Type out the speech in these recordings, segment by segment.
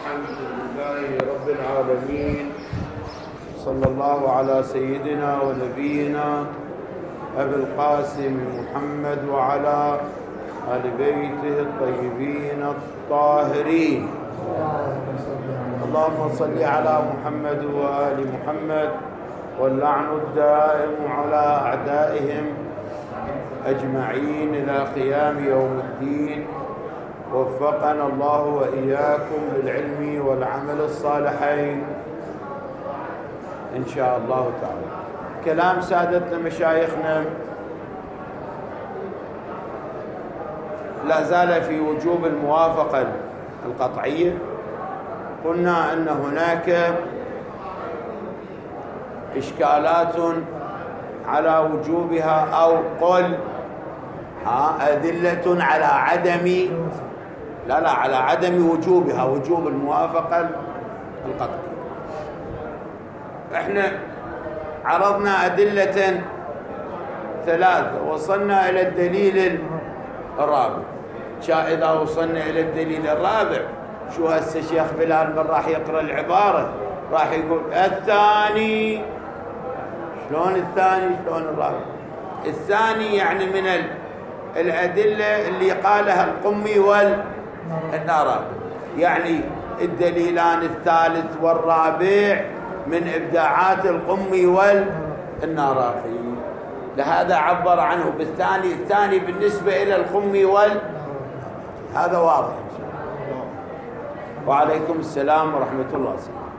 الحمد لله رب العالمين. صلى الله على سيدنا ونبينا أبي القاسم محمد وعلى آل بيته الطيبين الطاهرين. اللهم صل على محمد وآل محمد، واللعن الدائم على أعدائهم أجمعين إلى قيام يوم الدين. وفقنا الله وإياكم للعلم والعمل الصالحين إن شاء الله تعالى. كلام سادتنا مشايخنا لا زال في وجوب الموافقة القطعية. قلنا أن هناك إشكالات على وجوبها، أو قل أدلة على عدم وجوبها، وجوب الموافقة القطعية. احنا عرضنا أدلة ثلاثة، وصلنا إلى الدليل الرابع. إذا وصلنا إلى الدليل الرابع، شو هسه شيخ بلال من راح يقرأ العبارة راح يقول الثاني. شلون الثاني؟ شلون الرابع؟ الثاني يعني من الأدلة اللي قالها القمي والنارابي، يعني الدليلان الثالث والرابع من إبداعات القمي والنارابي، لهذا عبر عنه بالثاني. الثاني بالنسبة إلى القمي هذا واضح. وعليكم السلام ورحمة الله.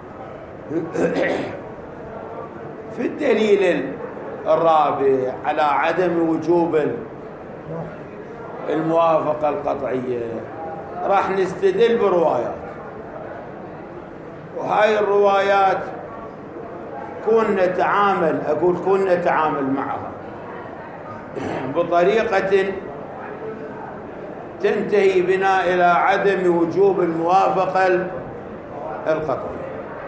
في الدليل الرابع على عدم وجوب الموافقة القطعية راح نستدل بروايات، وهاي الروايات كنا نتعامل معها بطريقة تنتهي بنا إلى عدم وجوب الموافقة القطعية.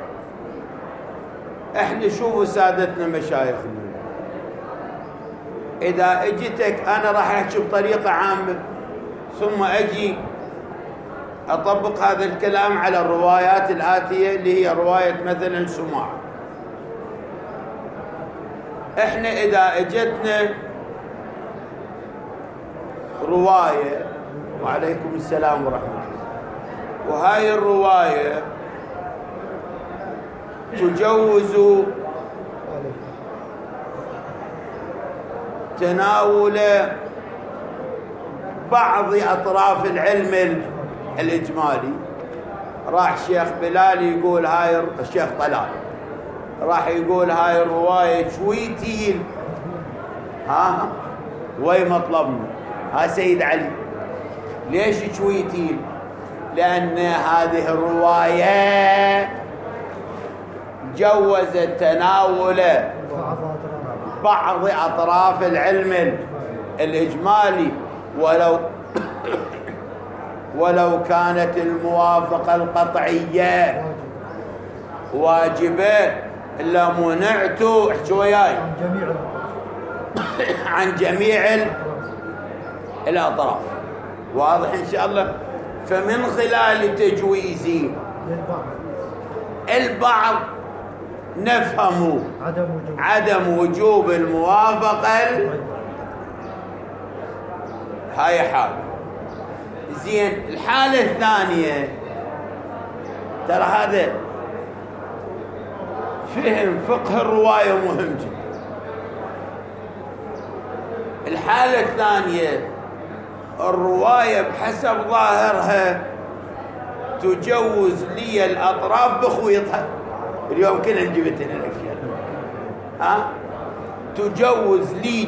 احنا شوفوا سادتنا مشايخنا، إذا اجتك أنا راح أحكي بطريقة عامة، ثم أجي أطبق هذا الكلام على الروايات الآتية اللي هي رواية مثلا سماع. احنا إذا اجتنا رواية، وعليكم السلام ورحمة الله، وهاي الرواية تجوز تناول بعض أطراف العلم الإجمالي، راح الشيخ بلال يقول هاي، الشيخ طلال راح يقول هاي الرواية شويتين. وي مطلبنا سيد علي، ليش شويتين؟ لأن هذه الرواية جوزت تناول بعض أطراف العلم الإجمالي، ولو كانت الموافقة القطعية واجبة لمنعت عن جميع الأطراف. واضح إن شاء الله. فمن خلال تجويزي البعض نفهم عدم وجوب الموافقة. هاي حالة زين. الحالة الثانية، ترى هذا فهم فقه الرواية مهم جدا. الحالة الثانية، الرواية بحسب ظاهرها تجوز لي الأطراف بخويطها. اليوم كنا جبت لنا الأشياء، تجوز لي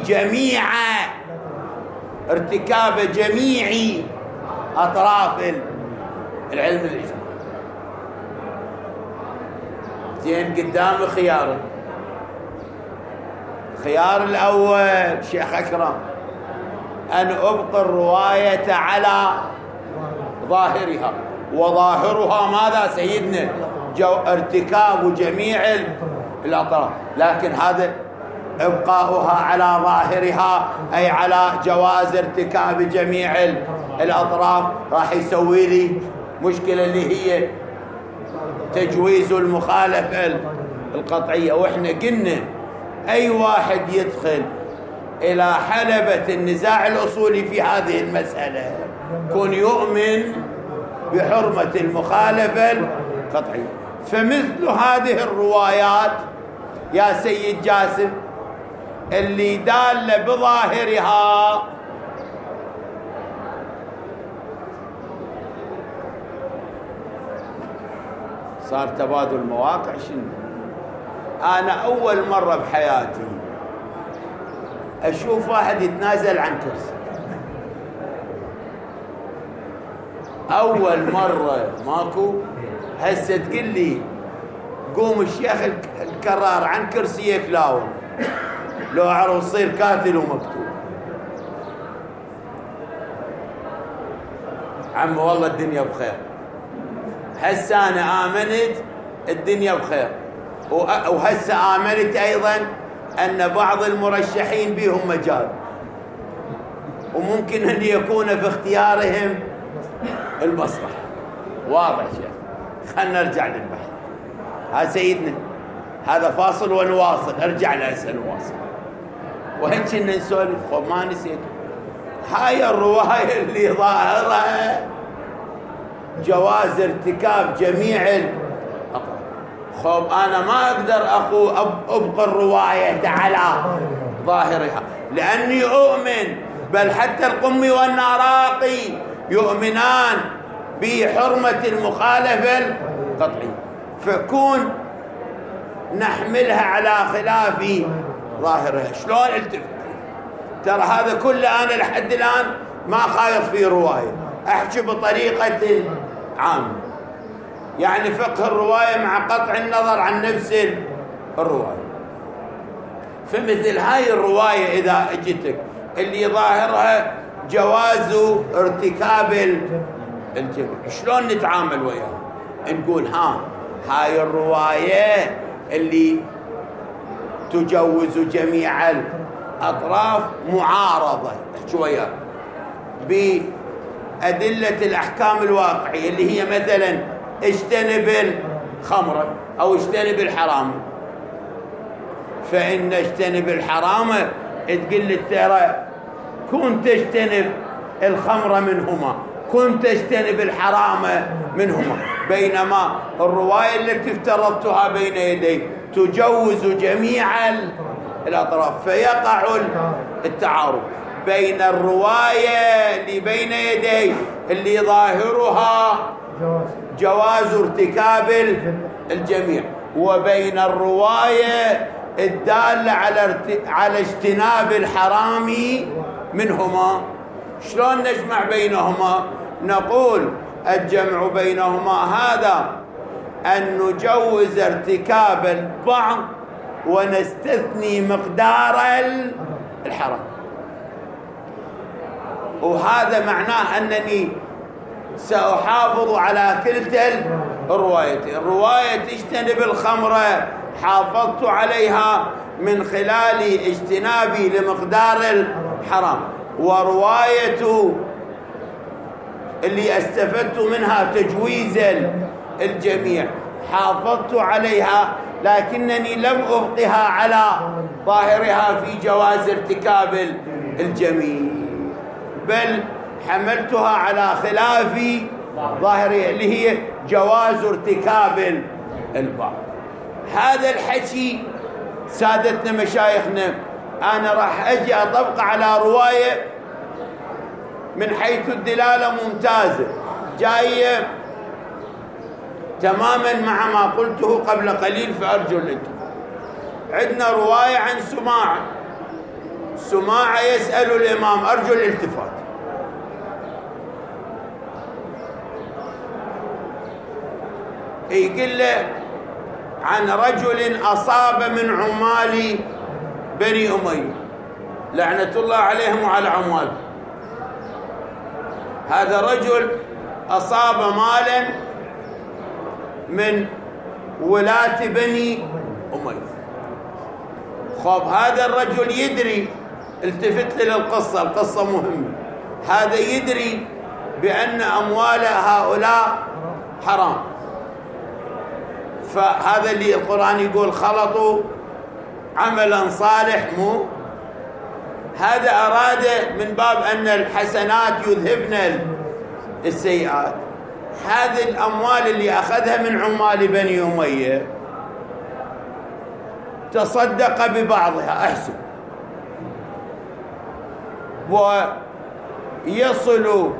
ارتكاب جميع أطراف العلم الإجمالي. زين، قدام خيارين. الخيار الأول شيخ أكرم أن أبقي الرواية على ظاهرها، وظاهرها ماذا سيدنا؟ ارتكاب جميع الأطراف. لكن هذا إبقاؤها على ظاهرها أي على جواز ارتكاب جميع الأطراف راح يسوي لي مشكلة اللي هي تجويز المخالفة القطعية. وإحنا قلنا أي واحد يدخل إلى حلبة النزاع الأصولي في هذه المسألة يكون يؤمن بحرمة المخالفة القطعية. فمثل هذه الروايات يا سيد جاسم اللي دالة بظاهرها صار تبادل مواقع. شنو؟ أنا أول مرة بحياتي أشوف واحد يتنازل عن كرسي، أول مرة. ماكو. هسه تقول لي قوم الشيخ الكرار عن كرسيك، لا لو عرف تصير كاتل ومكتوب. عم والله الدنيا بخير. هسه أنا آمنت الدنيا بخير، وهسه آمنت أيضا أن بعض المرشحين بهم مجال، وممكن أن يكون في اختيارهم المصلحة. واضح شيخ. خلنا نرجع للبحث. ها سيدنا هذا فاصل ونواصل. ارجع لهسه نواصل. وين كنا نسولف؟ خب ما نسيت. هاي الرواية اللي ظاهرها جواز ارتكاب جميع الأطراف. خب أنا ما أقدر أبقى الرواية على ظاهرها لأني أؤمن، بل حتى القمي والناراقي يؤمنان بحرمة المخالفة القطعية، فكون نحملها على خلاف ظاهرها. شلون التفت؟ ترى هذا كله أنا لحد الآن ما خايف في رواية، أحكي بطريقة عامة، يعني فقه الرواية مع قطع النظر عن نفس الرواية. فمثل هاي الرواية إذا اجتك اللي ظاهرها جواز ارتكاب الجميع، شلون نتعامل وياها؟ نقول هاي الرواية اللي تجوز جميع الأطراف معارضة شوية بأدلة الأحكام الواقعية اللي هي مثلا اجتنب الخمر أو اجتنب الحرام. فإن اجتنب الحرام تقول ترى كنت تجتنب الخمر منهما، كنت تجتنب الحرام منهما، بينما الرواية التي افترضتها بين يدي تجوز جميع الأطراف، فيقع التعارض بين الرواية اللي بين يدي اللي ظاهرها جواز ارتكاب الجميع وبين الرواية الدالة على اجتناب الحرام منهما. شلون نجمع بينهما؟ نقول الجمع بينهما هذا أن نجوز ارتكاب البعض ونستثني مقدار الحرام، وهذا معناه أنني سأحافظ على كلتا الروايتين. الرواية تجتنب الخمر حافظت عليها من خلال اجتنابي لمقدار الحرام، ورواية اللي استفدت منها تجويز الجميع حافظت عليها، لكنني لم أبقها على ظاهرها في جواز ارتكاب الجميع، بل حملتها على خلاف ظاهرها اللي هي جواز ارتكاب البعض. هذا الحكي سادتنا مشايخنا أنا راح أجي أطبق على رواية من حيث الدلالة ممتازة جاية تماما مع ما قلته قبل قليل، فأرجو الانتباه. عندنا رواية عن سماعة يسأل الإمام، أرجو الالتفات. يقول له عن رجل أصاب من عمال بني أمية لعنة الله عليهم وعلى عمال. هذا رجل أصاب مالا من ولاة بني أمية. خب هذا الرجل يدري، التفت للقصة، القصة مهمة، هذا يدري بأن أموال هؤلاء حرام، فهذا اللي القرآن يقول خلطوا عملا صالح، مو هذا أراد من باب أن الحسنات يذهبن السيئات. هذه الأموال اللي أخذها من عمال بني أمية تصدق ببعضها، أحسن، ويصل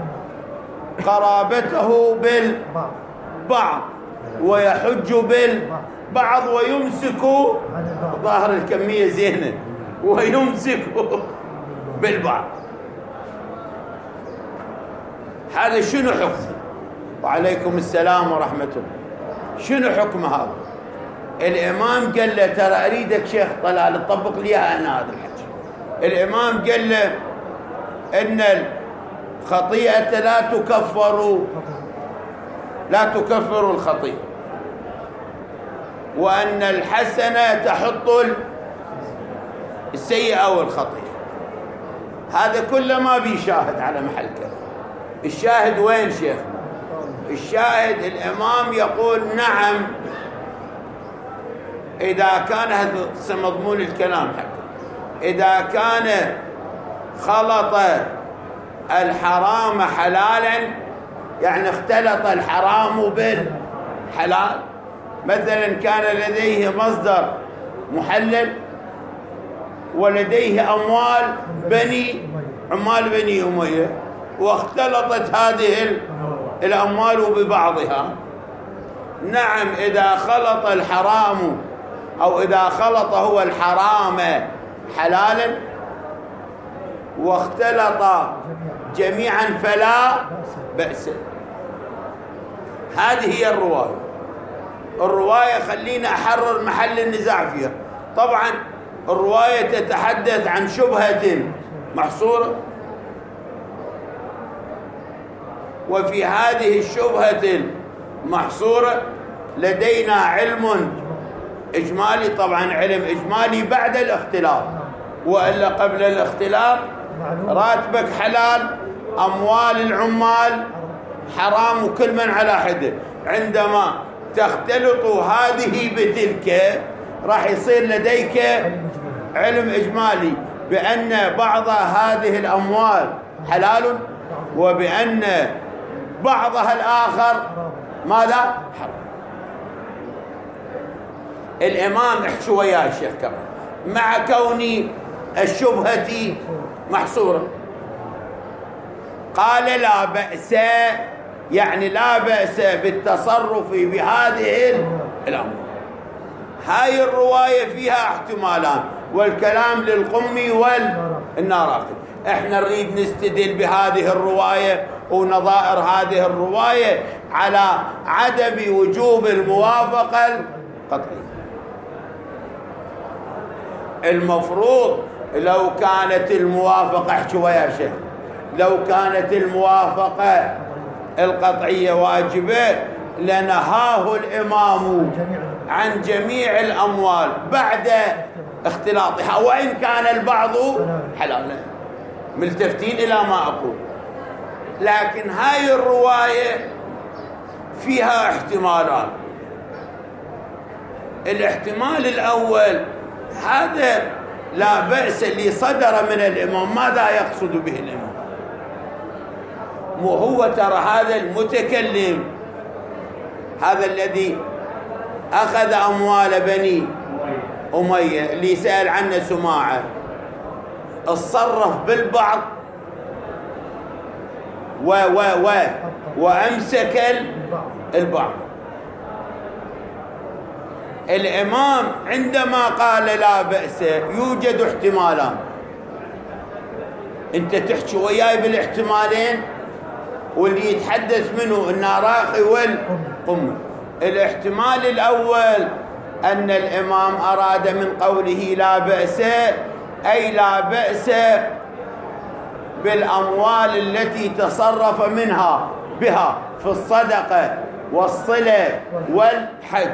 قرابته بالبعض ويحج بالبعض ويمسك، ظاهر الكمية زينة، ويمسك بالبعض. هذا شنو حكمه؟ وعليكم السلام ورحمة الله. شنو حكم هذا؟ الإمام قال له ترى أريدك شيخ طلال تطبق لي أنا هذا الحكي. الإمام قال له إن الخطيئة لا تكفر الخطيئة، وأن الحسنة تحط السيئة والخطيئة. هذا كله ما بيشاهد على محل كذا. الشاهد وين شيخنا؟ الشاهد الإمام يقول نعم، إذا كان هذا مضمون الكلام حقه، إذا كان خلط الحرام حلالا، يعني اختلط الحرام بالحلال، مثلا كان لديه مصدر محلل ولديه أموال عمال بني أمية، واختلطت هذه الأموال ببعضها، نعم إذا خلط الحرام أو إذا خلط هو الحرام حلالا واختلط جميعا فلا بأس. هذه هي الرواية خلينا أحرر محل النزاع فيها. طبعا الرواية تتحدث عن شبهة محصورة، وفي هذه الشبهة المحصورة لدينا علم إجمالي، طبعا علم إجمالي بعد الاختلاط، وإلا قبل الاختلاط راتبك حلال، أموال العمال حرام، وكل من على حده. عندما تختلط هذه بتلك راح يصير لديك علم إجمالي بأن بعض هذه الأموال حلال، وبأن بعضها الآخر ماذا؟ حرام. الإمام احكي وياه الشيخ كمان، مع كون الشبهة محصورة، قال لا بأس، يعني لا بأس بالتصرف بهذه الأمور. هاي الرواية فيها احتمالان، والكلام للقمي والناراقي. احنا نريد نستدل بهذه الرواية ونظائر هذه الرواية على عدم وجوب الموافقة القطعية. المفروض لو كانت الموافقة، احكي ويا شيخ، لو كانت الموافقة القطعية واجبة لنهاه الإمام عن جميع الأموال بعد اختلاطها، وإن كان البعض حلالا. ملتفتين إلى ما أقول. لكن هاي الرواية فيها احتمالان. الاحتمال الأول هذا لا بأس اللي صدر من الإمام، ماذا يقصد به الإمام؟ وهو ترى هذا المتكلم، هذا الذي أخذ أموال بني أمية اللي سأل عنه سماعة، اتصرف بالبعض وأمسك البعض. الإمام عندما قال لا بأس يوجد احتمالان، أنت تحكي وياي بالاحتمالين، واللي يتحدث منه الناراقي والقمي. الاحتمال الأول أن الإمام أراد من قوله لا بأس أي لا بأس بالأموال التي تصرف بها في الصدقة والصلة والحج،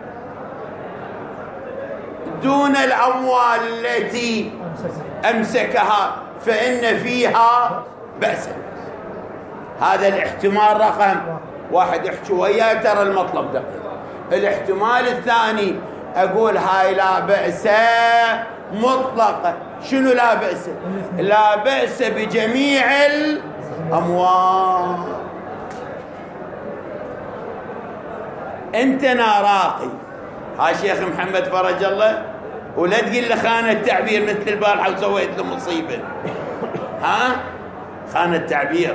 دون الأموال التي أمسكها فإن فيها بأسا. هذا الاحتمال رقم واحد. احكي وياه ترى المطلب دقيق. الاحتمال الثاني أقول هاي لا بأس مطلقة. شنو لا بأس؟ لا بأس بجميع الأموال. أنت ناراقي ها شيخ محمد فرج الله، ولا تقول له خان التعبير مثل البارحة وسويت له مصيبة. ها خان التعبير.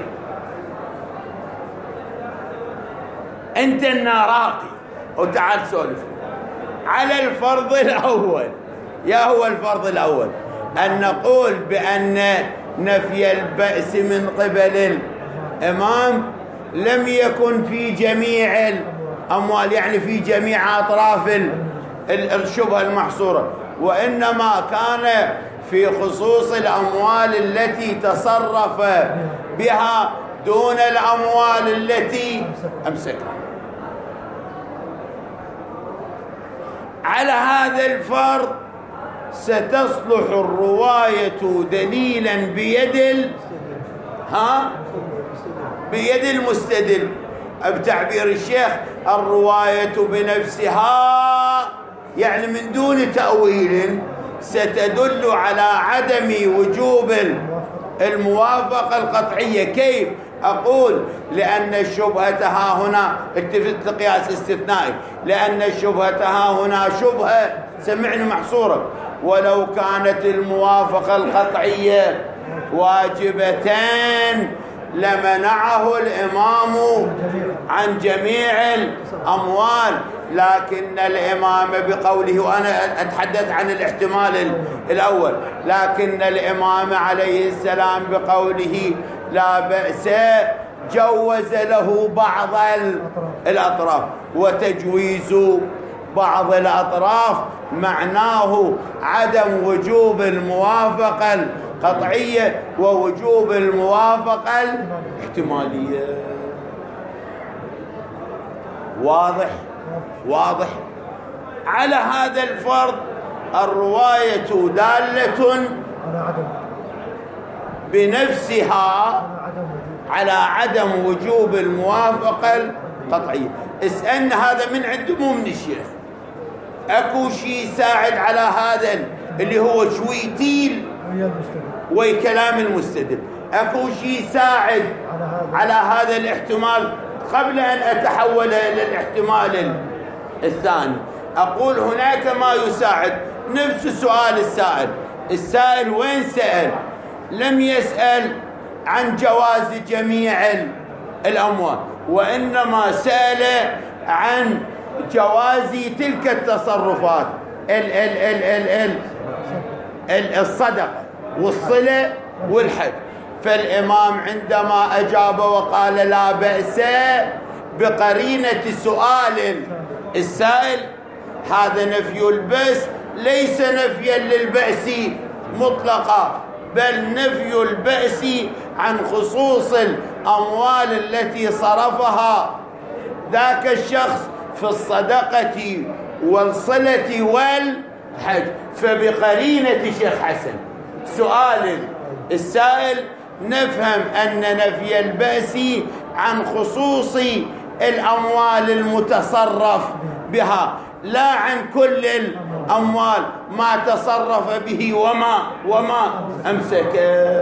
أنت الناراقي وتعال سولف على الفرض الأول. يا هو الفرض الأول أن نقول بأن نفي البأس من قبل الإمام لم يكن في جميع الأموال، يعني في جميع أطراف الشبهة المحصورة، وإنما كان في خصوص الأموال التي تصرف بها دون الأموال التي أمسكها. على هذا الفرض ستصلح الرواية دليلا بيد المستدل. بتعبير الشيخ الرواية بنفسها يعني من دون تأويل ستدل على عدم وجوب الموافقة القطعية. كيف؟ أقول لأن الشبهة ها هنا التفت لقياس استثنائي، لأن الشبهة ها هنا شبهة سمعني محصورة، ولو كانت الموافقة القطعية واجبتان لمنعه الإمام عن جميع الأموال، لكن الإمام بقوله، وأنا أتحدث عن الاحتمال الأول، لكن الإمام عليه السلام بقوله لا بأس جوز له بعض الأطراف، وتجويز بعض الأطراف معناه عدم وجوب الموافقة القطعية ووجوب الموافقة الاحتمالية. واضح. على هذا الفرض الرواية دالة بنفسها على عدم وجوب الموافقة القطعية. اسألنا هذا من عنده مو من الشيخ. اكو شيء يساعد على هذا اللي هو شويتيل وي كلام المستدل، اكو شيء يساعد على هذا الاحتمال. قبل ان اتحول الى الاحتمال الثاني اقول هناك ما يساعد. نفس سؤال السائل وين سأل؟ لم يسأل عن جواز جميع الأموال، وإنما سأل عن جواز تلك التصرفات الصدقة والصلة والحج. فالإمام عندما أجاب وقال لا بأس بقرينة سؤال السائل، هذا نفي البأس ليس نفيا للبأس مطلقا، بل نفي البأس عن خصوص الأموال التي صرفها ذاك الشخص في الصدقة والصلة والحج. فبقرينة شيخ حسن سؤال السائل نفهم أن نفي البأس عن خصوص الأموال المتصرف بها، لا عن كل الأموال ما تصرف به وما أمسك.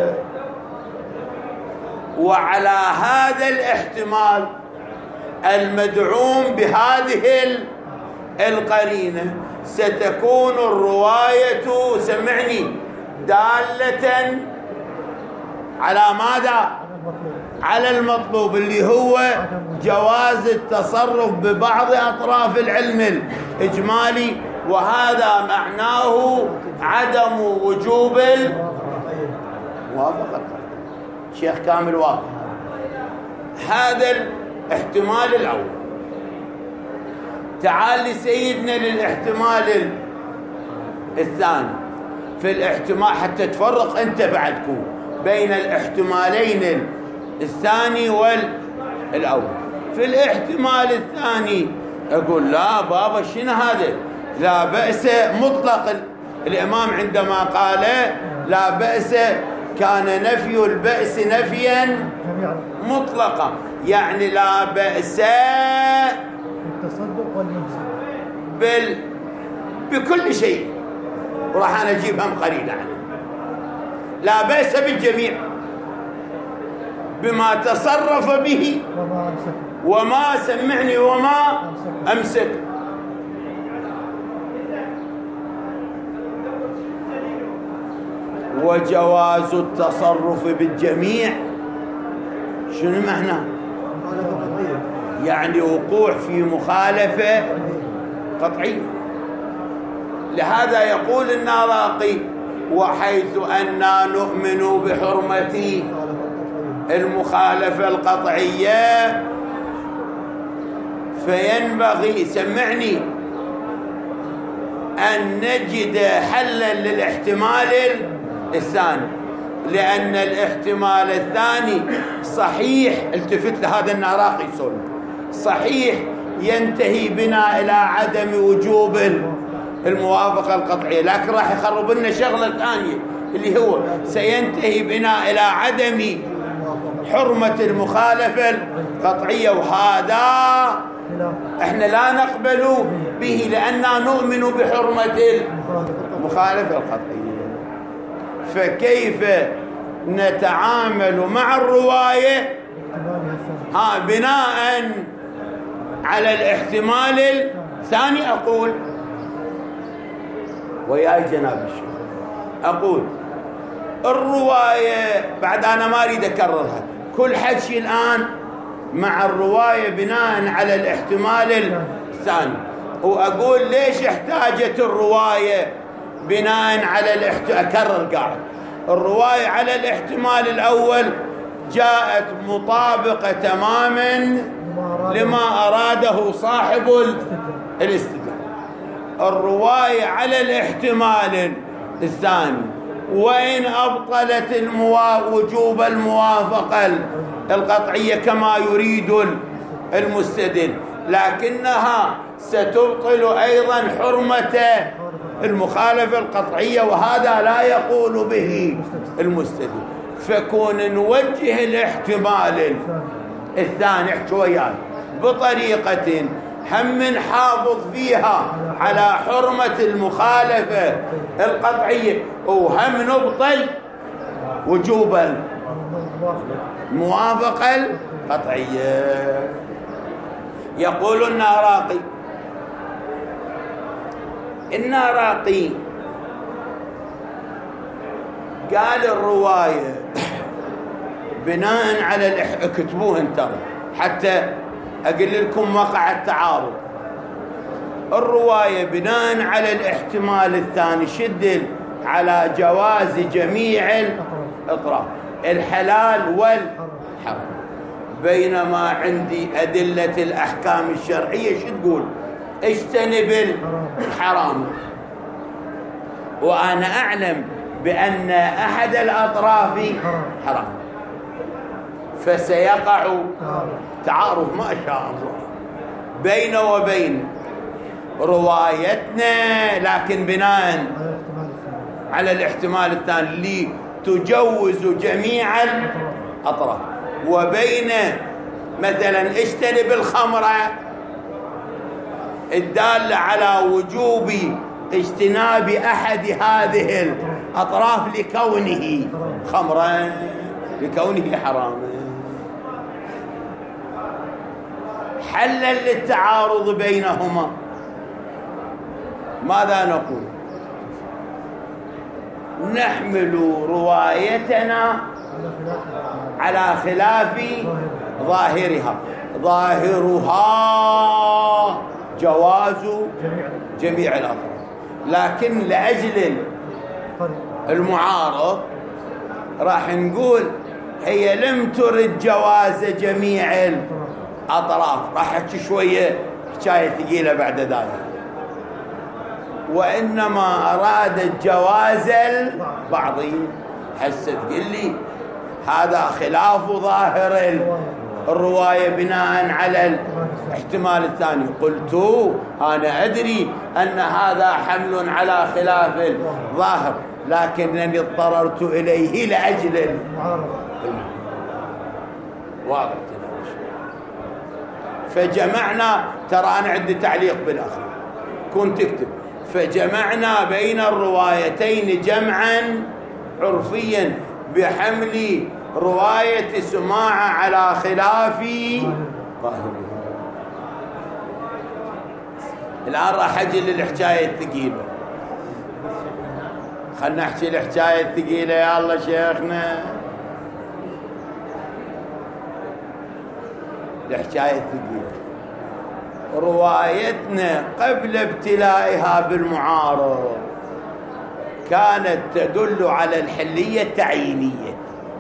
وعلى هذا الاحتمال المدعوم بهذه القرينة ستكون الرواية سمعني دالة على ماذا؟ على المطلوب اللي هو جواز التصرف ببعض أطراف العلم الإجمالي، وهذا معناه عدم وجوب الموافقة. شيخ كامل واضح. هذا الاحتمال الأول. تعال لسيدنا للاحتمال الثاني. في الاحتمال حتى تفرق أنت بعدكم بين الاحتمالين الثاني والأول. في الاحتمال الثاني أقول لا بابا شنو هذا؟ لا بأس مطلق. الإمام عندما قال لا بأس كان نفي البأس نفيا مطلقا، يعني لا بأس بالتصدق والمنسك بكل شيء، وراح أنا أجيبها قليلة عنه. لا بأس بالجميع بما تصرف به وما سمعني وما أمسك. وجواز التصرف بالجميع شنو معناه؟ يعني وقوع في مخالفة قطعية. لهذا يقول الناراقي: وحيث أننا نؤمن بحرمة المخالفة القطعية فينبغي سمعني أن نجد حلا للاحتمال الثاني، لأن الاحتمال الثاني صحيح، التفت لهذا الناراقي يقول صحيح ينتهي بنا إلى عدم وجوب الموافقة القطعية، لكن راح يخرب لنا شغلة ثانية اللي هو سينتهي بنا إلى عدم حرمة المخالفة القطعية، وهذا احنا لا نقبل به لأننا نؤمن بحرمة المخالفة القطعية. فكيف نتعامل مع الرواية بناء على الاحتمال الثاني؟ أقول ويا جناب الشيخ، أقول الرواية بعد أنا ما أريد أكررها، كل حكي الآن مع الرواية بناء على الاحتمال الثاني، وأقول ليش احتاجت الرواية بناء على أكرر قاعد الرواية على الاحتمال الأول جاءت مطابقة تماما لما أراده صاحب الاستدلال. الرواية على الاحتمال الثاني وإن أبطلت وجوب الموافقة القطعية كما يريد المستدل، لكنها ستبطل أيضا حرمة المخالفة القطعية، وهذا لا يقول به المستدل. فكون نوجه الاحتمال الثاني شوية بطريقة هم نحافظ فيها على حرمة المخالفة القطعية وهم نبطل وجوب الموافقة القطعية. يقول الناراقي قال الرواية بناء على اكتبوه انتم حتى أقول لكم وقع التعارض. الرواية بناء على الاحتمال الثاني شدل على جواز جميع الأطراف الحلال والحرام، بينما عندي أدلة الأحكام الشرعية شو تقول؟ اجتنب الحرام، وأنا أعلم بأن أحد الأطراف حرام، فسيقع تعارض ما شاء الله بين وبين روايتنا، لكن بناء على الاحتمال الثاني اللي تجوز جميع الأطراف، وبين مثلا اجتنب الخمر الدالة على وجوب اجتناب أحد هذه الأطراف لكونه خمرا لكونه حراما. حلا للتعارض بينهما ماذا نقول؟ نحمل روايتنا على خلاف ظاهرها. ظاهرها جواز جميع الأطراف، لكن لأجل المعارض راح نقول هي لم ترد جواز جميع الأطراف، راح أحكي شوية حكاية ثقيلة بعد ذلك، وإنما أرادت جواز البعضي. حسة تقول لي هذا خلاف ظاهر الرواية بناء على الاحتمال الثاني. قلت أنا أدري أن هذا حمل على خلاف الظاهر، لكنني اضطررت إليه لأجل واضح. فجمعنا، ترى أنا عندي تعليق بالأخير كنت تكتب، فجمعنا بين الروايتين جمعا عرفيا بحمل رواية سماعة على خلاف ظاهره. الآن راح أجي للحكاية الثقيلة. خلنا نحكي الحكاية الثقيلة. يا الله شيخنا، الحكاية الثقيلة روايتنا قبل ابتلائها بالمعارض كانت تدل على الحلية التعيينية.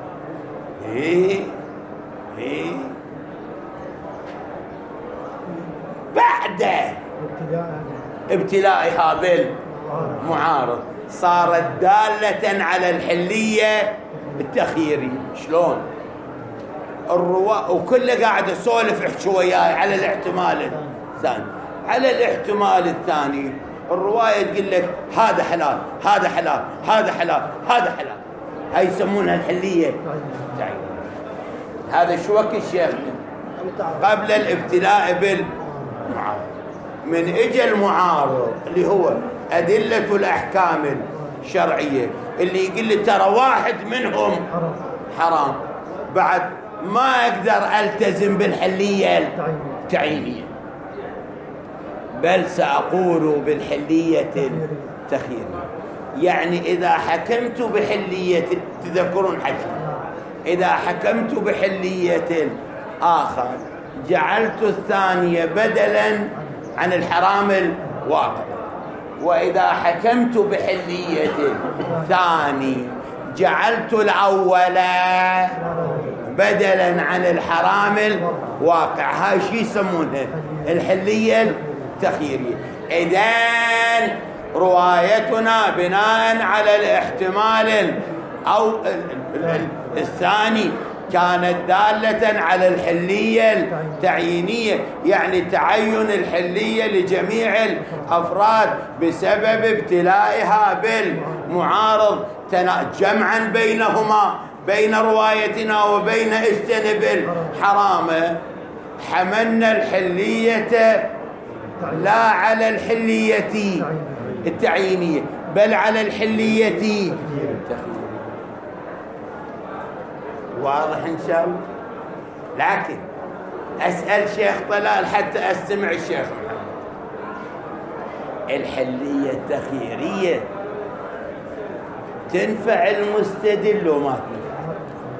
بعد ابتلائها بالمعارض صارت دالة على الحلية التخييرية. شلون؟ وكله قاعد اسولف احكي وياي على الاحتمال الثاني. على الاحتمال الثاني الرواية تقول لك هذا حلال، هذا حلال، هذا حلال، هذا حلال. هاي يسمونها الحلية. هذا شو وقت شيخنا؟ قبل الابتلاء بالمعارض. من اجى المعارض اللي هو أدلة الأحكام الشرعية اللي يقول لي ترى واحد منهم حرام، بعد ما أقدر ألتزم بالحلية التعيينية، بل سأقول بالحلية التخييرية. يعني إذا حكمت بحلية، تذكرون حكي، إذا حكمت بحلية آخر جعلت الثانية بدلا عن الحرام الواقع، وإذا حكمت بحلية ثاني جعلت الأول بدلا عن الحرام الواقع. هاي شي يسمونها الحلية التخييرية. إذن روايتنا بناء على الاحتمال أو الثاني كانت دالة على الحلية التعيينية، يعني تعين الحلية لجميع الأفراد بسبب ابتلائها بالمعارض، جمعا بينهما، بين روايتنا وبين اجتنب الحرام. حملنا الحلية لا على الحلية التعيينية بل على الحلية التخييرية. واضح إن شاء الله؟ لكن أسأل شيخ طلال حتى أستمع الشيخ محمد. الحلية التخييرية تنفع المستدل وما تنفع؟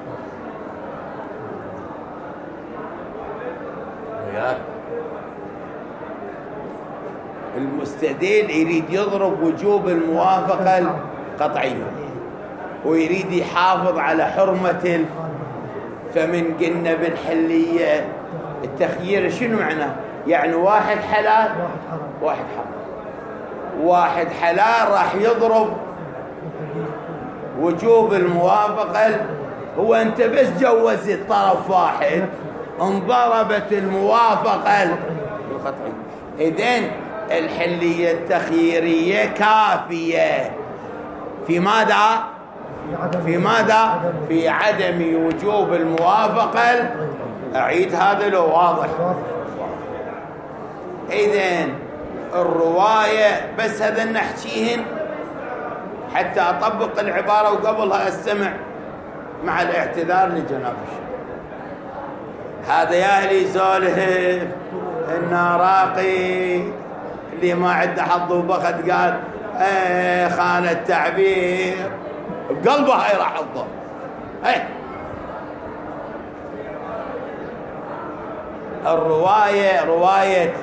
وياك المستدل يريد يضرب وجوب الموافقة القطعية ويريد يحافظ على حرمة فمن قلنا بالحلية التخيير شنو معناه؟ يعني واحد حلال واحد حرام. واحد حلال راح يضرب وجوب الموافقة. هو أنت بس جوزت طرف واحد انضربت الموافقة القطعية. إذن الحلية التخييرية كافية في ماذا؟ في ماذا؟ في عدم وجوب الموافقة. أعيد هذا لو واضح. إذن الرواية بس هذا نحكيهن حتى أطبق العبارة وقبلها أستمع مع الاعتذار لجناب الشيخ. هذا يا أهلي سولف الناراقي اللي ما عنده حظ وبخت قال خان التعبير بقلبه هاي راح حظه. الرواية رواية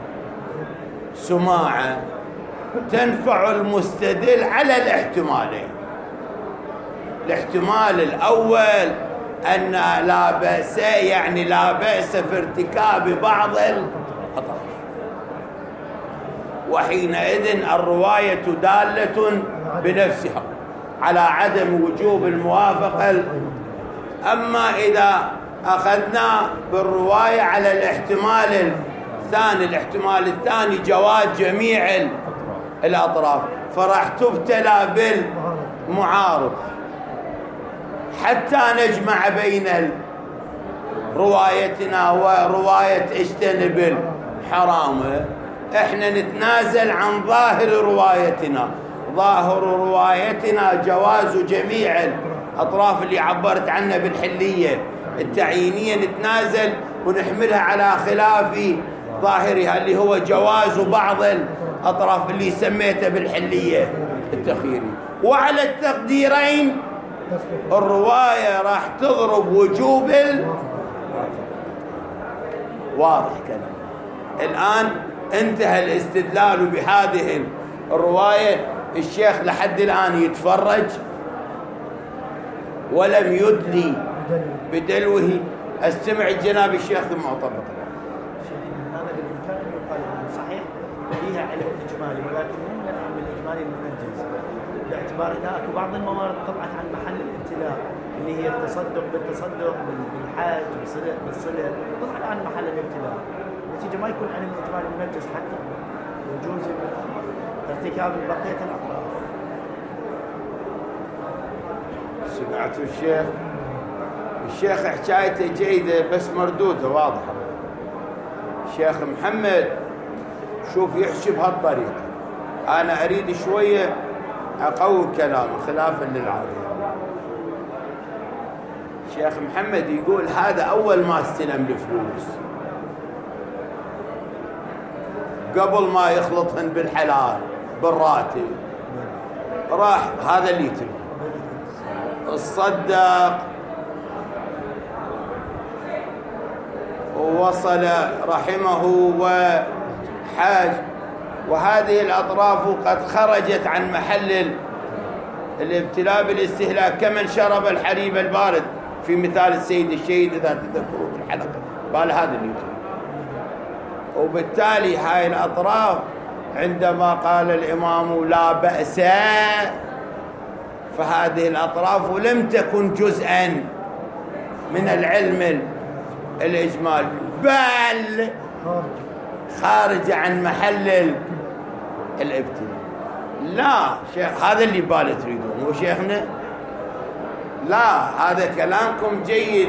سماعة تنفع المستدل على الاحتمالين. الاحتمال الأول أن لا بأس، يعني لا بأس في ارتكاب بعض الخطأ، وحينئذ الرواية دالة بنفسها على عدم وجوب الموافقة. أما إذا أخذنا بالرواية على الاحتمال الثاني، الاحتمال الثاني جواز جميع الأطراف، فراح تبتلى بالمعارض حتى نجمع بين روايتنا ورواية اجتنب الحرام، احنا نتنازل عن ظاهر روايتنا. ظاهر روايتنا جواز جميع الأطراف اللي عبرت عنها بالحلية التعيينية، نتنازل ونحملها على خلاف ظاهرها اللي هو جواز بعض الأطراف اللي سميتها بالحلية التخييري. وعلى التقديرين الرواية راح تضرب وجوب واضح كلام. الآن انتهى الاستدلال بهذه الرواية. الشيخ لحد الآن يتفرج ولم يدلي بدلوه. استمع جناب الشيخ ثم أطبق. هذا بالإمكان أن يقال أنه صحيح فيها علم إجمالي، ولكن مو من العلم الإجمالي المنجز، باعتبار أن أكو بعض الموارد طبعا عن محل الابتلاء اللي هي التصدق بالتصدق بالحاج بالصلة طبعا عن محل الابتلاء، النتيجة ما يكون علم إجمالي منجز حتى يجوز ارتكاب بقية الأطراف. سمعت الشيخ حكايته جيدة بس مردودة واضحة. الشيخ محمد شوف يحكي بهالطريقة، أنا أريد شوية أقوي كلامه خلافا للعادة. الشيخ محمد يقول هذا أول ما استلم الفلوس قبل ما يخلطهن بالحلال بالراتب، راح هذا اللي يتم الصدق ووصل رحمه وحاج، وهذه الأطراف قد خرجت عن محل الابتلاء بالاستهلاك كمن شرب الحليب البارد في مثال السيد الشهيد إذا تذكروا بالحلقة قال هذا اللي يتم. وبالتالي هاي الأطراف عندما قال الإمام لا بأس، فهذه الأطراف لم تكن جزءا من العلم الإجمالي بل خارج عن محل الابتلاء. لا شيخ هذا اللي باله تريدون مو شيخنا؟ لا هذا كلامكم جيد،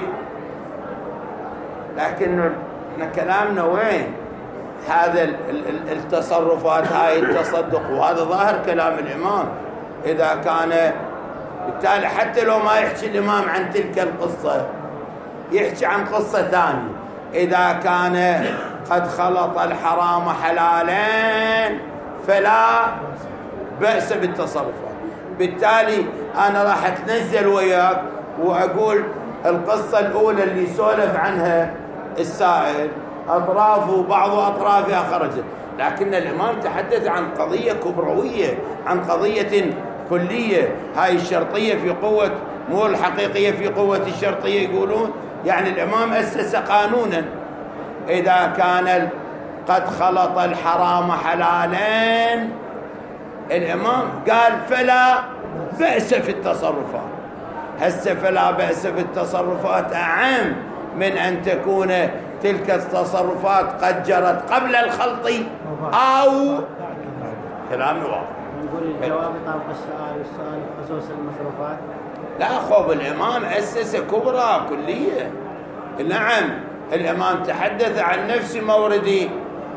لكن احنا كلامنا وين؟ هذا التصرفات هاي التصدق، وهذا ظاهر كلام الإمام. إذا كان بالتالي حتى لو ما يحكي الإمام عن تلك القصة يحكي عن قصة ثانية، إذا كان قد خلط الحرام حلالين فلا بأس بالتصرفات. بالتالي أنا راح أتنزل وياك وأقول القصة الأولى اللي سولف عنها السائل أطرافه بعض أطرافها خرجت، لكن الإمام تحدث عن قضية كبروية، عن قضية كلية. هاي الشرطية في قوة مو الحقيقية في قوة الشرطية يقولون، يعني الإمام أسس قانونا إذا كان قد خلط الحرام حلالين، الإمام قال فلا بأس في التصرفات. هسه فلا بأس في التصرفات أعم من أن تكون تلك التصرفات قد جرت قبل الخلط أو كلام واضح. نقول الجواب يطابق السؤال، والسؤال خصوص المصروفات. لا خوف الإمام أسس كبرى كلية. نعم الإمام تحدث عن نفس مورد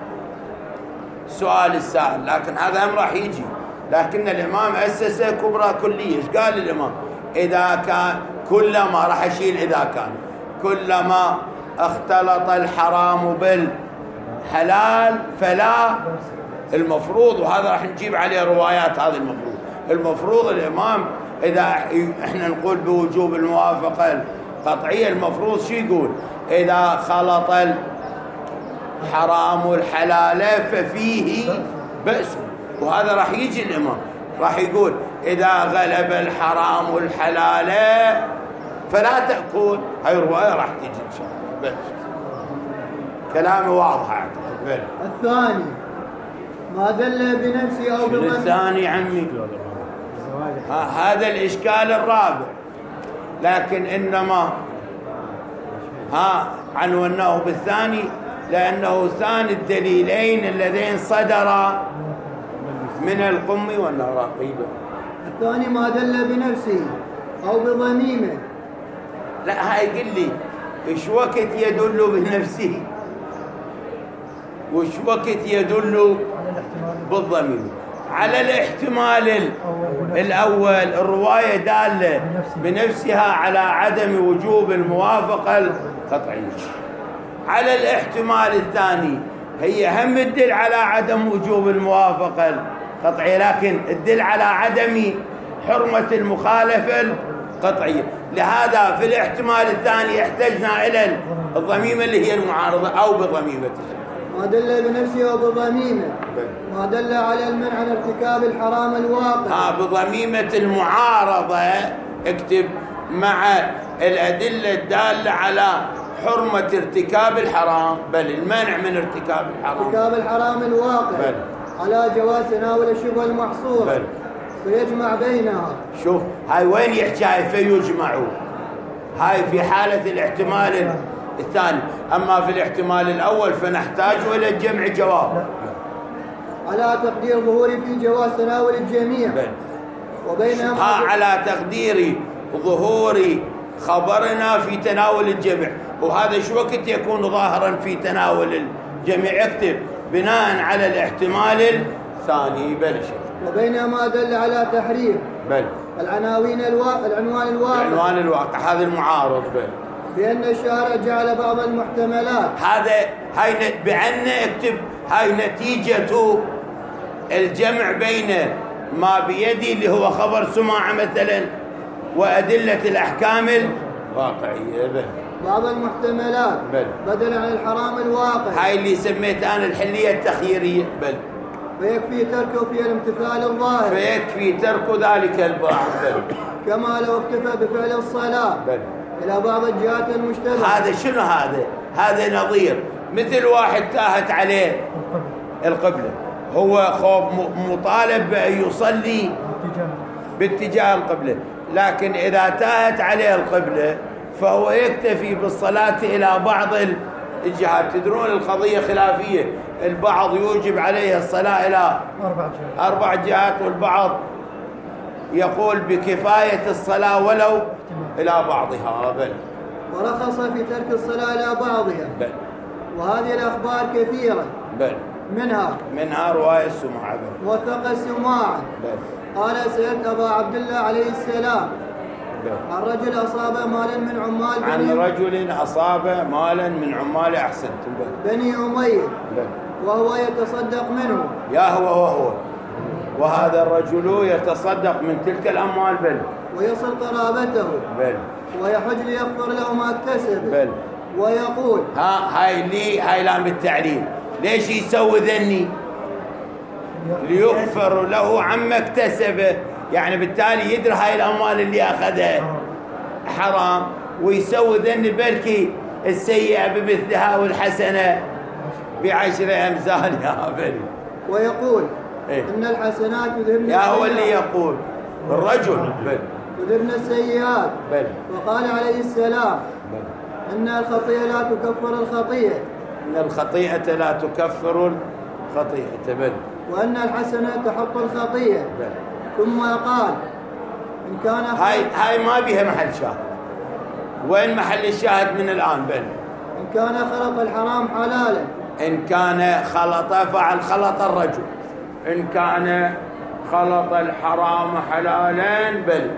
سؤال السائل، لكن هذا هم راح يجي. لكن الإمام أسس كبرى كلية. ايش قال الإمام؟ إذا كان كلما راح أشيل إذا كان كلما اختلط الحرام بالحلال فلا المفروض، وهذا راح نجيب عليه روايات. هذا المفروض الإمام إذا احنا نقول بوجوب الموافقة القطعية، المفروض شو يقول؟ إذا خلط الحرام الحلال ففيه بأس. وهذا راح يجي الإمام راح يقول إذا غلب الحرام الحلال فلا تأكل. هاي الرواية راح تيجي إن شاء الله. بس كلامي واضح أعتقد. الثاني ما دل بنفسه أو بالظن. الثاني عمي هذا الإشكال الرابع، لكن إنما عنوناه بالثاني لأنه ثاني الدليلين اللذين صدرا من القم والنراقيب. الثاني ما دل بنفسه أو بضميمه. لا هاي قل لي إيش وقت يدل بنفسه وإيش وقت يدل بالضمير؟ على الاحتمال الأول الرواية دالة بنفسها على عدم وجوب الموافقة القطعية. على الاحتمال الثاني هي هم تدل على عدم وجوب الموافقة القطعية، لكن تدل على عدم حرمة المخالفة القطعية. لهذا في الاحتمال الثاني احتجنا إلى الضميمة اللي هي المعارضة أو بضميمة ما دل بنفسه وبضميمه، ما دل على المنع عن ارتكاب الحرام الواقع. بضميمة المعارضة اكتب مع الأدلة الدالة على حرمة ارتكاب الحرام، بل المنع من ارتكاب الحرام، ارتكاب الحرام الواقع، بل على جواز تناول الشبهة المحصورة، بل فيجمع بينها. شوف هاي وين يحكي فيجمعوا، هاي في حالة الاحتمال الثاني. أما في الاحتمال الأول فنحتاج إلى الجمع جواب على تقدير ظهوري في جواز تناول الجميع، وبينما على تقدير ظهور خبرنا في تناول الجميع. وهذا شو وقت يكون ظاهرا في تناول الجميع؟ اكتب بناء على الاحتمال الثاني. بل وبينما دل على تحريم بل العنوان الواقع هذا المعارض. بل بأن الشارع جعل بعض المحتملات، هاي بأن اكتب هاي نتيجة الجمع بين ما بيدي اللي هو خبر سماع مثلا وأدلة الأحكام الواقعية. بل بعض المحتملات بل بدلا عن الحرام الواقع، هاي اللي سميت أنا الحلية التخييرية. بل فيكفي تركه في الامتثال الظاهر، فيكفي ترك ذلك البعض. بل كما لو اكتفى بفعل الصلاة بل إلى بعض الجهات المشتبهة. هذا شنو؟ هذا نظير مثل واحد تاهت عليه القبلة، هو خوف مطالب بأن يصلي باتجاه القبلة، لكن إذا تاهت عليه القبلة فهو يكتفي بالصلاة إلى بعض الجهات. تدرون القضية خلافية، البعض يوجب عليه الصلاة إلى 4 جهات، والبعض يقول بكفاية الصلاة ولو إلى بعضها. بل ورخص في ترك الصلاة إلى بعضها. بل وهذه الأخبار كثيرة، بل منها رواية السماع. وثق سماعا. قال سألت أبا عبد الله عليه السلام عن رجل أصاب مالا من عمال أحسنتم بني أمية، وهو يتصدق منه. يا هو وهذا الرجل يتصدق من تلك الأموال. بل ويصل قرابته. بل ويحج ليغفر له ما اكتسب. بل ويقول هاي لام بالتعليل. ليش يسوي ذني؟ ليغفر له عما اكتسبه، يعني بالتالي يدري هاي الأموال اللي أخذها حرام ويسوي ذني، بلكي السيئة بمثلها والحسنة ب10 أمثالها. بل ويقول إن الحسنات يذهبن يا هو اللي يقول الرجل. بل يذهبن السيئات. بل وقال عليه السلام إن الخطيئة لا تكفر الخطيئة، إن الخطيئة لا تكفر الخطيئة. بل وأن الحسنة تحط الخطيئة. بل ثم قال إن كان هاي ما بها محل شاهد. وين محل الشاهد من الآن؟ بل إن كان خلط الحرام حلالا، إن كان خلط فعل خلط الرجل، إن كان خلط الحرام حلالا. بل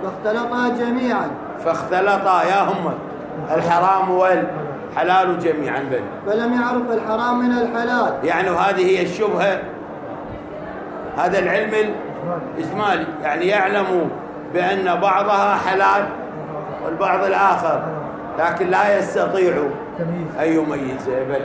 فاختلطا يا هم الحرام والحلال جميعا. بل فلم يعرف الحرام من الحلال، يعني هذه هي الشبهة، هذا العلم الإجمالي، يعني يعلم بأن بعضها حلال والبعض الآخر، لكن لا يستطيع أن يميزه. بل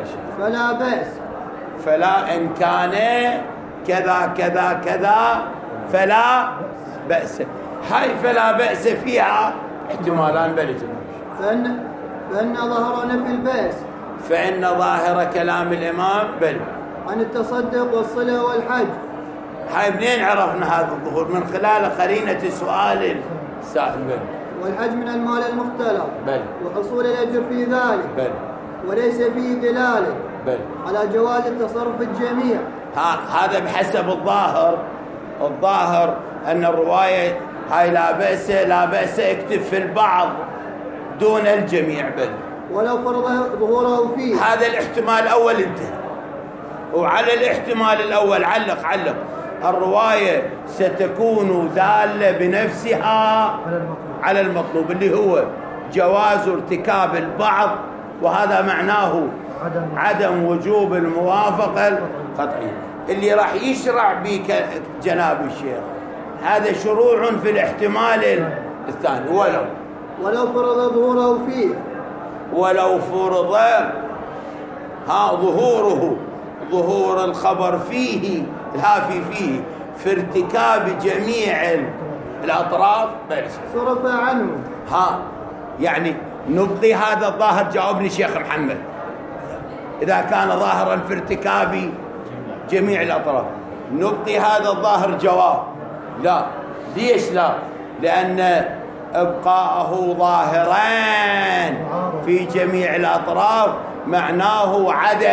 فلا إن كان كذا كذا كذا فلا بأس. هاي فلا بأس فيها احتمالان. بل فإن ظهر نفي البأس، فإن ظاهر كلام الإمام بل عن التصدق والصلة والحج. هاي منين عرفنا هذا الظهور؟ من خلال قرينة سؤال السائل. بل والحج من المال المختلط. بل وحصول الأجر في ذلك. بل وليس فيه دلالة بل على جواز التصرف الجميع. هذا بحسب الظاهر أن الرواية هاي لا بأس اكتب في البعض دون الجميع. بل ولو فرض ظهوره فيه. هذا الاحتمال الأول انتهى. وعلى الاحتمال الأول علق الرواية ستكون دالة بنفسها على المطلوب اللي هو جواز ارتكاب البعض، وهذا معناه عدم وجوب الموافقة القطعية. اللي راح يشرع بك جناب الشيخ هذا شروع في الاحتمال الثاني. ولو فرض ظهوره فيه، ولو فرض ظهور الخبر فيه فيه في ارتكاب جميع الأطراف صرف عنه. يعني نبقي هذا الظاهر. جاوبني شيخ محمد، إذا كان ظاهرا في ارتكاب جميع الأطراف نبقي هذا الظاهر جواب؟ لا. ليش لا؟ لأن إبقاءه ظاهران في جميع الأطراف معناه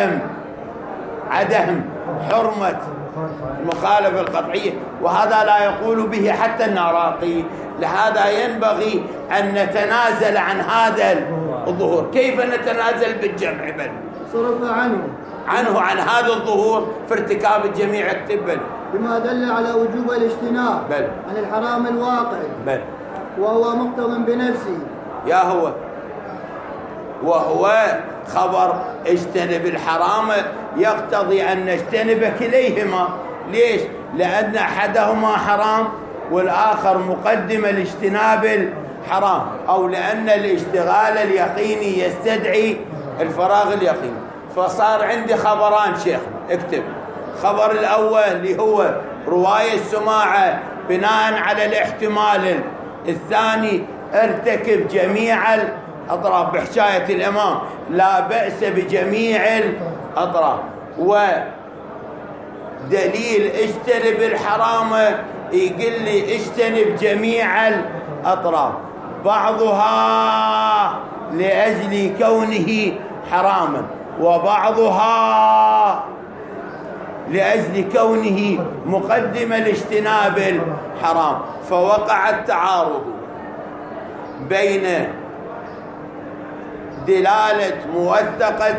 عدم حرمة المخالفة القطعية، وهذا لا يقول به حتى الناراقي. لهذا ينبغي أن نتنازل عن هذا الظهور. كيف نتنازل بالجمع؟ بل صرف عن هذا الظهور في ارتكاب الجميع. اكتب بما دل على وجوب الاجتناب عن الحرام الواقع وهو مقتض بنفسه. وهو خبر اجتنب الحرام يقتضي أن نجتنب كليهما. ليش؟ لأن أحدهما حرام والآخر مقدم لاجتناب الحرام، أو لأن الاشتغال اليقيني يستدعي الفراغ اليقيني. فصار عندي خبران شيخنا. اكتب خبر الأول اللي هو رواية السماعة بناء على الاحتمال الثاني ارتكب جميع الأطراف بحشاية الإمام لا بأس بجميع الأطراف. ودليل اجتنب الحرام يقول لي اجتنب جميع الأطراف، بعضها لأجل كونه حراما وبعضها لأجل كونه مقدمة لاجتناب الحرام. فوقع التعارض بين دلالة موثقة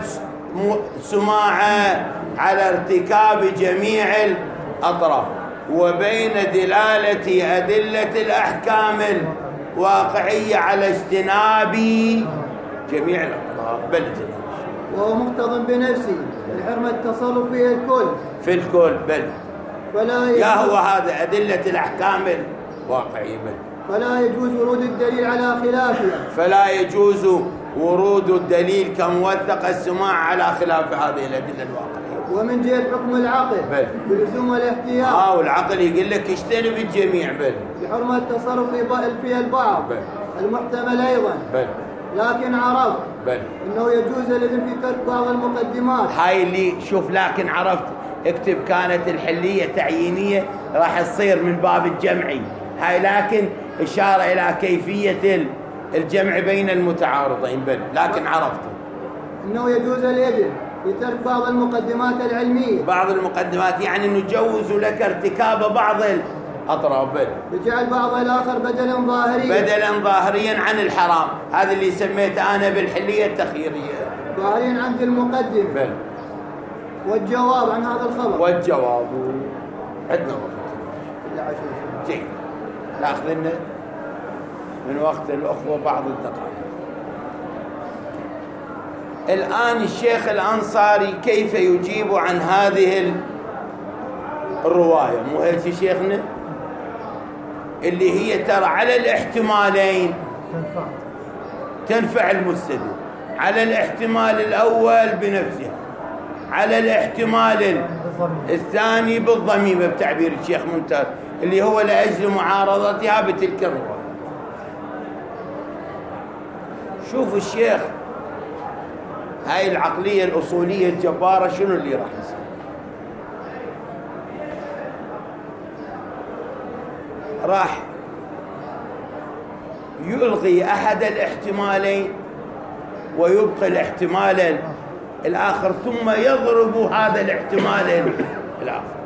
سماعة على ارتكاب جميع الأطراف وبين دلالة أدلة الأحكام الواقعية على اجتناب جميع الأطراف. وهو مقتض بنفسه لحرمة التصرف في الكل. هو هذا أدلة الأحكام الواقعية. فلا يجوز ورود الدليل على خلافها. فلا يجوز ورود الدليل كموثق السماع على خلاف هذه الأدلة الواقعية. ومن جهة حكم العقل بلزوم الاحتياط. والعقل يقول لك اجتنب الجميع لحرمة التصرف في البعض المحتمل أيضا. لكن عرفت انه يجوز الاذن في ترك بعض المقدمات. هاي اللي شوف لكن عرفت اكتب كانت الحلية تعيينية راح تصير من باب الجمعي. هاي لكن إشارة إلى كيفية الجمع بين المتعارضين. لكن عرفت انه يجوز الاذن في ترك بعض المقدمات العلمية. بعض المقدمات يعني نجوز لك ارتكاب بعض الأطراف بجعل بعض الآخر بدلا ظاهريا عن الحرام. هذا اللي سميته أنا بالحلية التخييرية. ظاهريا عند المقدم. والجواب عن هذا الخبر. والجواب عندنا وقت. جيد. ناخذ لنا من وقت الأخوة بعض الدقائق. الآن الشيخ الأنصاري كيف يجيب عن هذه الرواية؟ مو هيك شيخنا اللي هي ترى على الاحتمالين تنفع المستدل. على الاحتمال الأول بنفسها، على الاحتمال الثاني بالضميمة بتعبير الشيخ ممتاز اللي هو لأجل معارضتها بتلك الرواية. شوف الشيخ هاي العقلية الأصولية الجبارة شنو اللي راح يصير؟ راح يلغي أحد الاحتمالين ويبقي الاحتمال الآخر ثم يضرب هذا الاحتمال الآخر.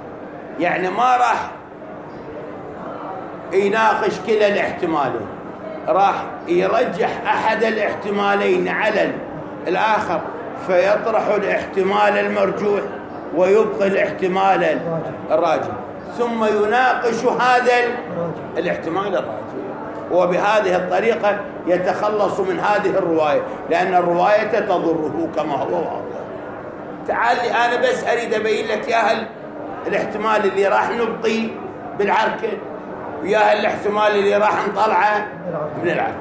يعني ما راح يناقش كلا الاحتمالين راح يرجح أحد الاحتمالين على الآخر فيطرح الاحتمال المرجوح ويبقي الاحتمال الراجح، ثم يناقش هذا الاحتمال الراجح، وبهذه الطريقة يتخلص من هذه الرواية، لأن الرواية تضره كما هو واضح. تعال أنا بس أريد أبين لك يا الاحتمال اللي راح نبقي بالعركة ويا الاحتمال اللي راح نطلعه من العركة.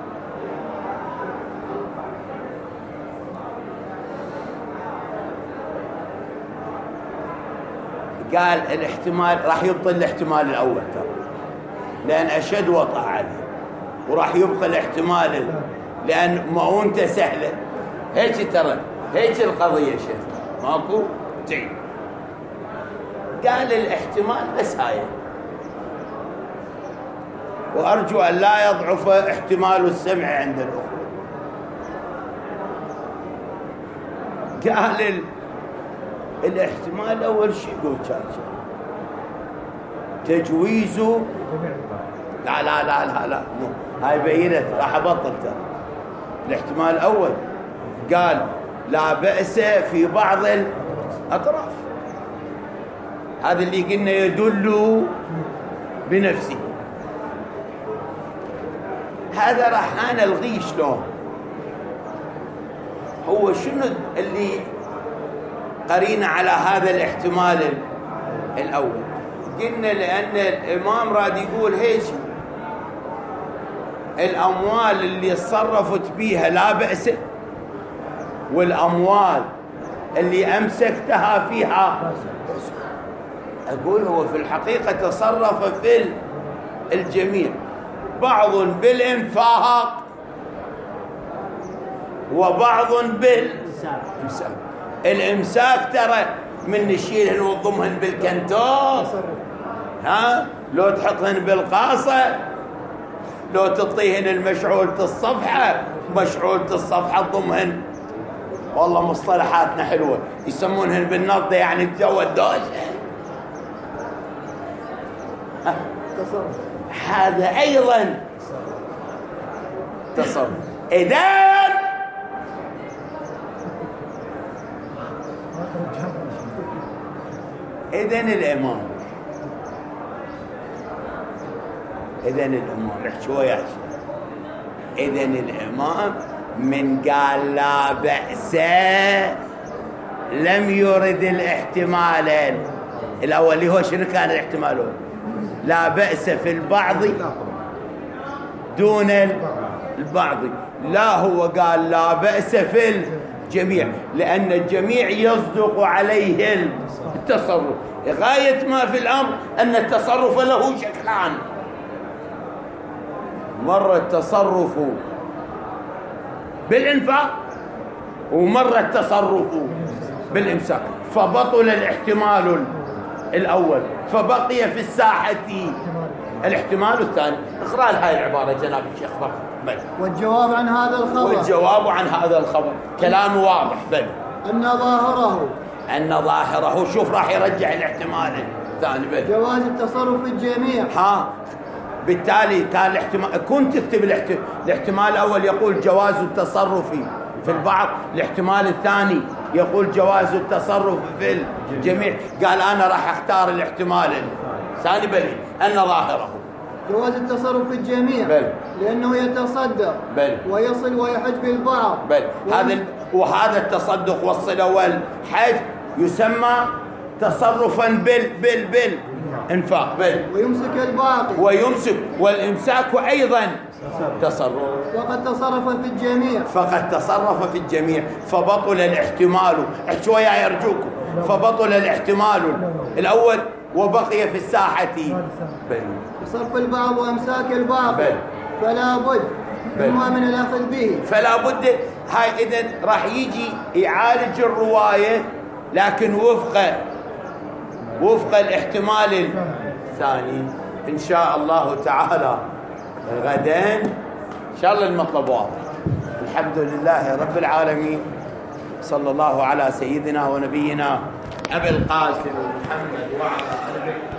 قال الاحتمال راح يبطل الاحتمال الأول ترى، لأن أشد وطأ عليه، وراح يبقى الاحتمال لأن مؤونته سهلة. هيك ترى، هيك القضية شيخ، ماكو جيد. قال الاحتمال بس هاي، وأرجو أن لا يضعف احتمال السمع عند الأخوة. قال الاحتمال أول شيء يقول تجويز، لا لا لا لا لا هاي بينت، راح أبطل ترى. الاحتمال الأول قال لا بأس في بعض الأطراف، هذا اللي قلنا يدل بنفسه. هذا راح أنا ألغيه شلون؟ هو شنو اللي قرينا على هذا الاحتمال الأول؟ قلنا لأن الإمام راد يقول هيك الأموال اللي صرفت بيها لا بأس، والأموال اللي أمسكتها فيها. أقول هو في الحقيقة تصرف في الجميع، بعض بالإنفاق وبعض بالإمساك. الإمساك ترى من نشيلهن ونضمهن بالكنتور، ها لو تحطهن بالقاصة، لو تعطيهن المشعولة الصفحة، مشعولة الصفحة تضمهن. والله مصطلحاتنا حلوة، يسمونهن بالنضة يعني الجو الدوشة. هذا أيضا تصرف. إذن الإمام شوية إذن الإمام من قال لا بأس لم يرد الاحتمال الأول اللي هو شنو كان الاحتمال؟ لا بأس في البعض دون البعض. لا هو قال لا بأس في الجميع، لأن الجميع يصدق عليه التصرف. غاية ما في الأمر أن التصرف له شكلان، مرة التصرف بالإنفاق ومرة التصرف بالإمساك، فبطل الاحتمال الأول فبقي في الساحة الاحتمال الثاني. اقرأ هاي العبارة جناب الشيخ بل. والجواب عن هذا الخبر كلام واضح بل أن ظاهره شوف راح يرجع الاحتمال الثاني بل جواز التصرف في الجميع. بالتالي كان الاحتمال، كنت تكتب الاحتمال الأول يقول جواز التصرف في البعض، الاحتمال الثاني يقول جواز التصرف في الجميع. قال أنا راح أختار الاحتمال الثاني بل أن ظاهره جواز التصرف في الجميع لأنه يتصدق ويصل ويحج بالبعض وهذا التصدق والصلة والحج يسمى تصرفا بالإنفاق ويمسك الباقي والإمساك أيضا تصرف. فقد تصرف في الجميع فبطل الاحتمال. شوية يرجوكم. فبطل الاحتمال الأول وبقي في الساحة صرف البعض وإمساك الباقي. فلا بد إما من الأخذ به. فلا بد. هاي إذن راح يجي يعالج الرواية لكن وفق الاحتمال الثاني. إن شاء الله تعالى غدا إن شاء الله المطلب واضح. الحمد لله رب العالمين، صلى الله على سيدنا ونبينا أبي القاسم محمد وعلى آله